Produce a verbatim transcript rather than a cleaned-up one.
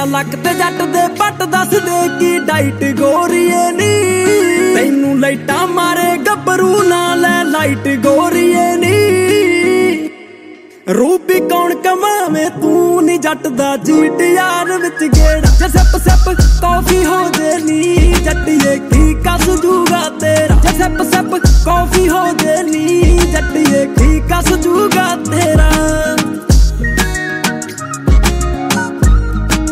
ਤੇਰਾ ਲੱਕ ਤੇ ਜੱਟ ਦੇ ਪੱਟ ਦੱਸ ਦੇ ਕੀ ਡਾਈਟ ਗੋਰੀਏ ਨੀ ਤੈਨੂੰ ਲਾਈਟਾਂ ਮਾਰੇ ਗੱਭਰੂ ਨਾ ਲੈ ਲਾਈਟ ਗੋਰੀਏ ਨੀ ਰੂਪੀ ਕੌਣ ਕਮਾਵੇ ਤੂੰ ਨੀ ਜੱਟ ਦਾ ਜੀਟ ਯਾਰ ਵਿੱਚ ਗੇੜਾ ਜੇ ਸੱਪ ਸੱਪ ਕੌਫੀ ਹੋ ਜੇ ਨੀ ਜੱਟੀਏ ਕੀ ਕੱਸ ਜੂਗਾ ਤੇਰਾ ਜੇ ਸੱਪ ਸੱਪ ਕੌਫੀ ਹੋ